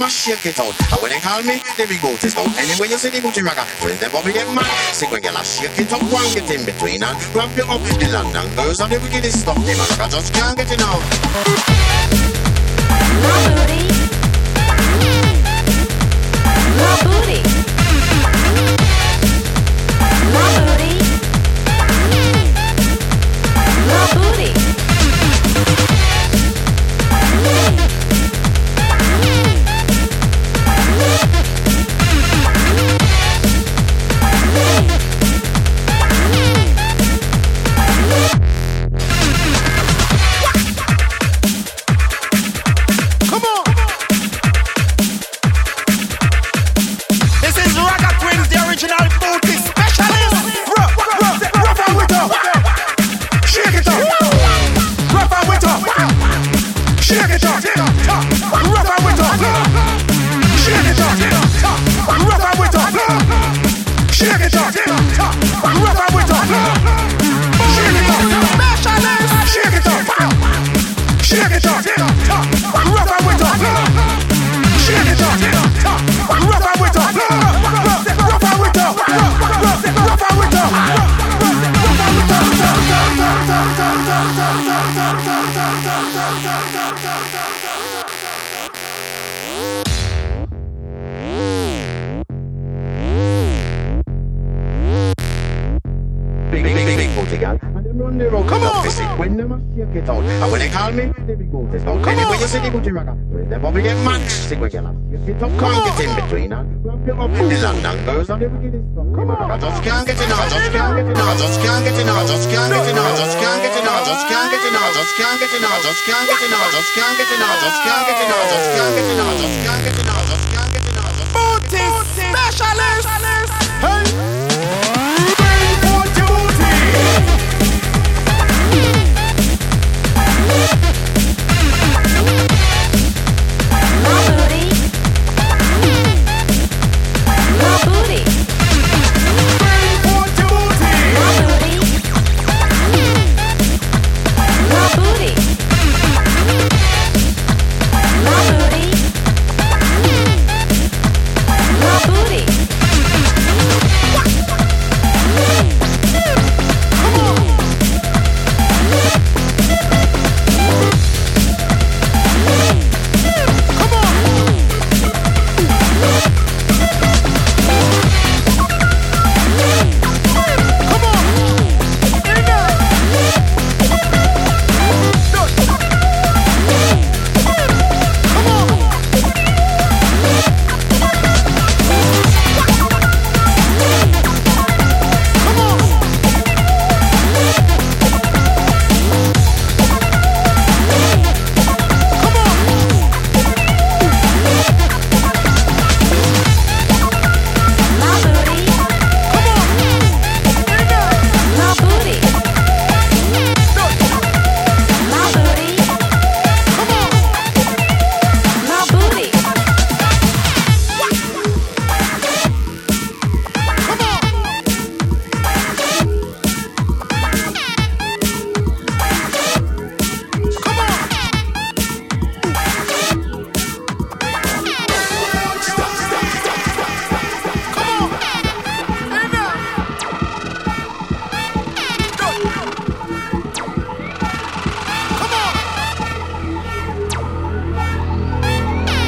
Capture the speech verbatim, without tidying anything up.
must shake it out. And when they call me, they be go to out. Anyway, you see the Gucci Maga, when the bubble get mad, see when you shake it up, one get in between and wrap you up in the London girls and the wickedest stuff. They man, I just can't get enough. My booty. My booty. My booty. My booty. Come on, when they must shake it out. And when they call me, they be go to out. Anyway, you see the Gucci Maga, when the bubble get mad, see when you shake it up, can't get in between and wrap you up in the London girls and the wickedest stuff. Come on, I just can't get enough, I just can't get enough, I just can't get enough, I just can't get enough, I just can't get enough, I just can't get enough, I just can't get enough, I just can't get enough, I just can't get enough, I just can't get enough, I just can't get enough, I just can't get enough.